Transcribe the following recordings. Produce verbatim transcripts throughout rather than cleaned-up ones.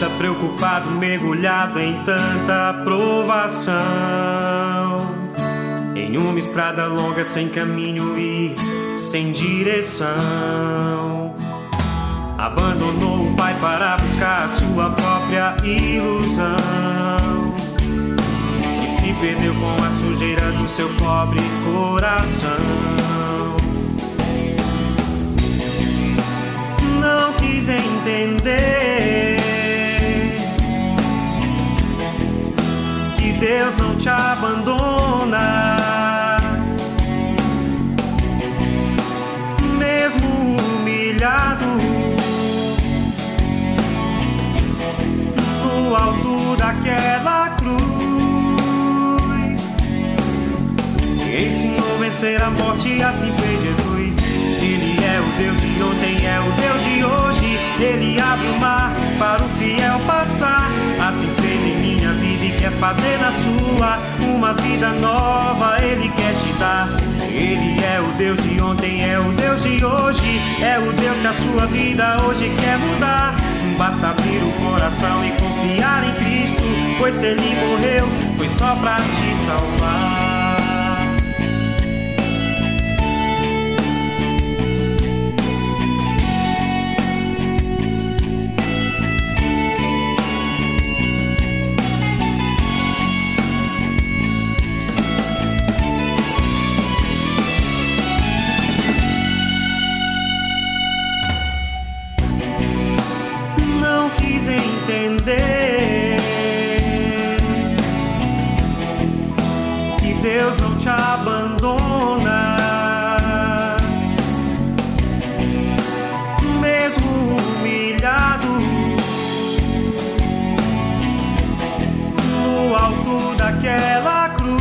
anda preocupado, mergulhado em tanta provação, em uma estrada longa sem caminho e sem direção. Abandonou o pai para buscar a sua própria ilusão e se perdeu com a sujeira do seu pobre coração. Não quis entender que Deus não te abandona, mesmo humilhado no alto daquela cruz. Ensinou a vencer a morte e assim fez Jesus. Ele é o Deus de ontem, é o Deus de hoje. Ele abre o mar para o fiel passar. Assim fez em minha vida e quer fazer na sua uma vida nova. Ele quer te dar. Ele é o Deus de ontem, é o Deus de hoje. É o Deus que a sua vida hoje quer mudar. Basta abrir o coração e confiar em Cristo, pois se Ele morreu, foi só pra te salvar. Entender que Deus não te abandona, mesmo humilhado no alto daquela cruz.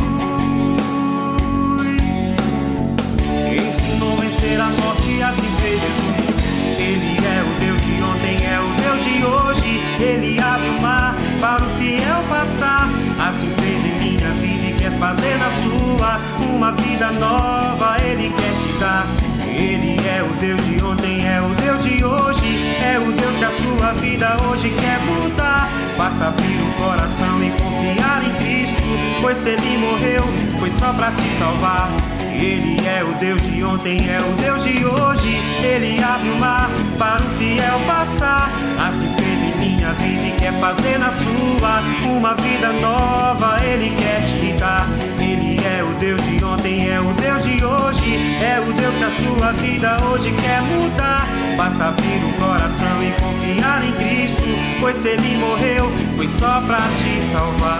Ensinou a vencer a morte e assim fez Jesus. Ele é o Deus de ontem, é o Deus de hoje. Ele abre o mar para o fiel passar. Assim fez em minha vida e quer fazer na sua uma vida nova. Ele quer te dar. Ele é o Deus de ontem, é o Deus de hoje. É o Deus que a sua vida hoje quer mudar. Basta abrir o coração e confiar em Cristo, pois se Ele morreu, foi só pra te salvar. Ele é o Deus de ontem, é o Deus de hoje. Ele abre o mar para o fiel passar. Assim fez em minha vida e quer fazer na sua uma vida nova. Ele quer te dar. Ele é o Deus de ontem, é o Deus de hoje. É o Deus que a sua vida hoje quer mudar. Basta abrir o coração e confiar em Cristo, pois se Ele morreu, foi só pra te salvar.